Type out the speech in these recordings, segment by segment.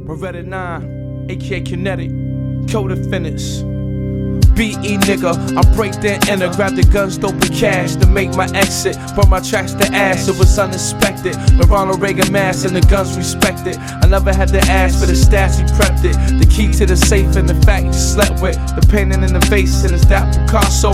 Beretta 9, aka Kinetic, co-defendants. BE nigga, I break then enter, grab the guns, dope and cash to make my exit. Burn my tracks to ash, it was unexpected. The Ronald Reagan mask and the guns respected. I never had to ask for the stats, we prepped it. The key to the safe and the fact you slept with. The painting in the face and it's that Picasso.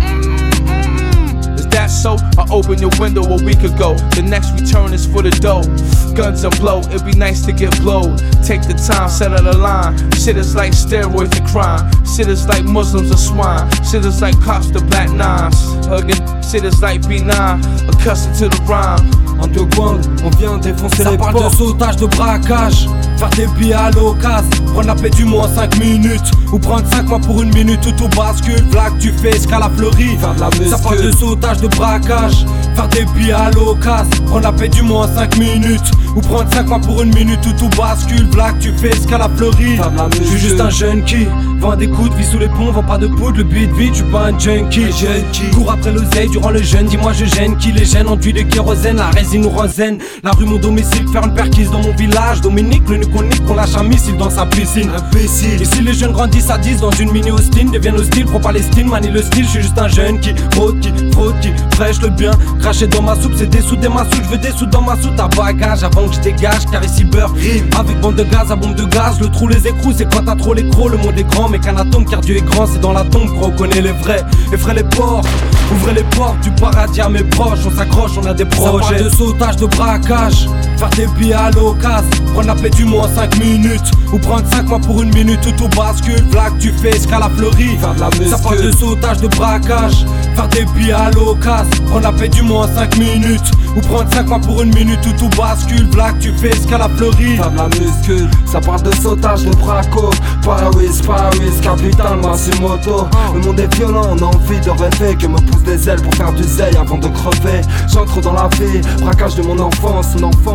Is that so? I opened your window a week ago. The next return is for the dough. Guns and blow, it'd be nice to get blowed. Take the time, settle the line. Shit is like steroids and crime. Shit is like Muslims or swine. Shit is like cops to black nines. Hugging, shit is like B9, accustomed to the rhyme. Underground, on vient défoncer les portes. Ça parle de sautage, de braquage, faire des billets à l'occasion, prendre la paix du mois en 5 minutes, ou prendre 5 mois pour 1 minute, tout bascule, blague tu fais escale à Fleury. Ça parle de sautage, de braquage, faire des billets à l'occasion, prendre la paix du mois en 5 minutes, ou prendre 5 mois pour 1 minute, tout bascule, blague tu fais escale à Fleury. Je suis juste un jeune qui vend des coups de vie sous les ponts, vend pas de poudre, le beat vide, je suis pas un junkie. Cours après l'oseille durant le jeûne, dis-moi je gêne qui les gêne, enduit de kérosène, la résine ou rosène. La rue mon domicile, faire une perquise dans mon village. Dominique, le nuconique, on lâche un missile dans sa piscine. Imbécile. Et si les jeunes grandissent à 10 dans une mini Austin, deviennent hostiles, pro-Palestine, manie le style. Je suis juste un jeune qui fraude, qui prêche le bien. Cracher dans ma soupe, c'est dessouder ma soupe. Je veux des sous dans ma soupe à bagage avant que je dégage. Car ici beurre rime avec bombe de gaz à bombe de gaz. Le trou, les écrous, c'est quand t'as trop les crocs. Le monde est grand, mais qu'un atome car Dieu est grand. C'est dans la tombe qu'on reconnaît les vrais. Effraie les portes, ouvrez les portes du paradis à mes proches. On s'accroche, on a des projets. Ça parle de sautage, de braquage, faire des billets à l'occasion, prendre la paix du mois en 5 minutes, ou prendre 5 mois pour 1 minute, tout bascule, blague tu fais escale à Fleury. Ça parle de sautage, de braquage, faire des billets à l'occasion, prendre la paix du mois en 5 minutes, ou prendre 5 mois pour 1 minute, tout bascule, blague tu fais escale à Fleury. La muscule, ça parle de sautage, de braco, Paris, capitale, Massimoto. Le monde est violent, on a envie de rêver, que me pousse des ailes pour faire du zèle avant de crever. J'entre dans la vie, braquage de mon enfance,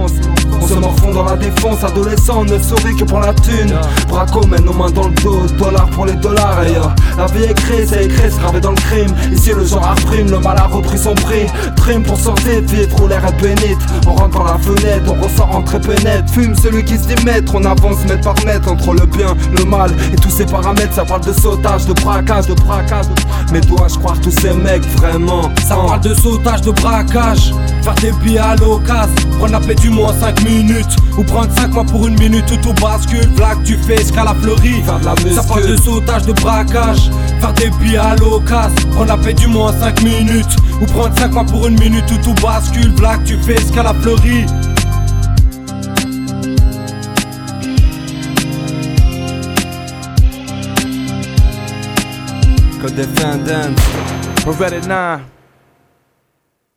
on se morfond dans la défense, adolescent, on ne sourit que pour la thune. Braco mène nos mains dans le dos, dollars pour les dollars. Et la vie est écrite, c'est gravé dans le crime. Ici le genre reprime, le mal a repris son prix. Trim pour sortir vite, où l'air est bénite. On rentre par la fenêtre, on ressort en très pénètre. Fume celui qui se dit maître, on avance mètre par mètre. Entre le bien, le mal et tous ces paramètres. Ça parle de sautage, de braquage, mais dois-je croire tous ces mecs vraiment? Ça parle de sautage, de braquage, faire des billets à l'occasion, prendre la paix du mois en 5 minutes, ou prendre 5 mois pour 1 minute, tout bascule, blague tu fais escale à Fleury. Ça parle de sautage, de braquage, faire des billets à l'occasion, prendre la paix du mois en 5 minutes, ou prendre 5 mois pour 1 minute, tout bascule, blague tu fais escale à Fleury. Co-defendants, Beretta 9.